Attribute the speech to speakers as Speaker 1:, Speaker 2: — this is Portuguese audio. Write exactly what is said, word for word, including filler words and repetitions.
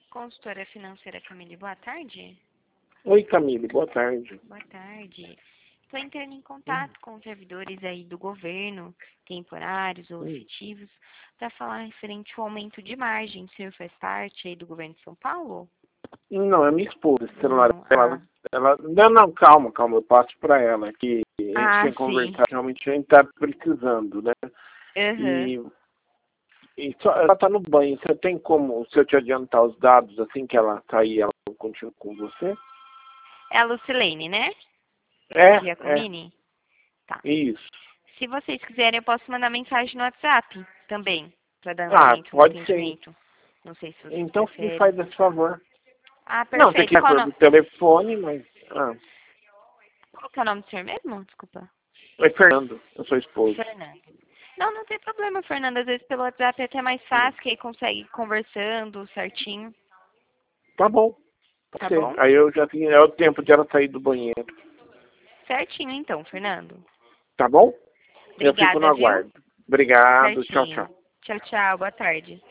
Speaker 1: Consultora financeira Camille, boa tarde.
Speaker 2: Oi, Camille, boa tarde.
Speaker 1: Boa tarde. Estou entrando em contato com os servidores aí do governo, temporários ou
Speaker 2: Hum.
Speaker 1: efetivos, para falar referente ao aumento de margem. O senhor faz parte aí do governo de São Paulo?
Speaker 2: Não, é minha esposa, esse celular.
Speaker 1: Não,
Speaker 2: Ela,
Speaker 1: ah.
Speaker 2: ela, não, não, calma, calma, eu passo para ela, que a gente
Speaker 1: Ah,
Speaker 2: tem
Speaker 1: sim.
Speaker 2: conversado, realmente a gente está precisando, né?
Speaker 1: Uhum.
Speaker 2: E, e só, ela está no banho, você tem como, se eu te adiantar os dados assim que ela sair, ela continua com você?
Speaker 1: É a Lucilene, né?
Speaker 2: É, é,
Speaker 1: Giacomini? Tá.
Speaker 2: isso.
Speaker 1: Se vocês quiserem, eu posso mandar mensagem no WhatsApp também, para dar
Speaker 2: Ah,
Speaker 1: andamento no
Speaker 2: pode ser.
Speaker 1: atendimento. Não sei se vocês
Speaker 2: Então me
Speaker 1: preferem.
Speaker 2: faz esse favor.
Speaker 1: Ah,
Speaker 2: Não, tem que
Speaker 1: perfeito.
Speaker 2: ir
Speaker 1: Qual,
Speaker 2: por
Speaker 1: no...
Speaker 2: do telefone, mas... Ah,
Speaker 1: Qual que é o nome do senhor mesmo? Desculpa.
Speaker 2: oi, Fernando, eu sou esposo.
Speaker 1: Fernando. Não, não tem problema, Fernando. Às vezes pelo WhatsApp é até mais
Speaker 2: Hum.
Speaker 1: fácil, que aí consegue ir conversando certinho.
Speaker 2: Tá bom, pode
Speaker 1: Tá
Speaker 2: ser.
Speaker 1: bom?
Speaker 2: Aí eu já tinha, é o tempo de ela sair do banheiro.
Speaker 1: Certinho então, Fernando.
Speaker 2: Tá bom? Eu fico no
Speaker 1: Obrigada, viu?
Speaker 2: aguardo. Obrigado. Tchau,
Speaker 1: Certinho.
Speaker 2: tchau.
Speaker 1: Tchau, tchau. Boa tarde.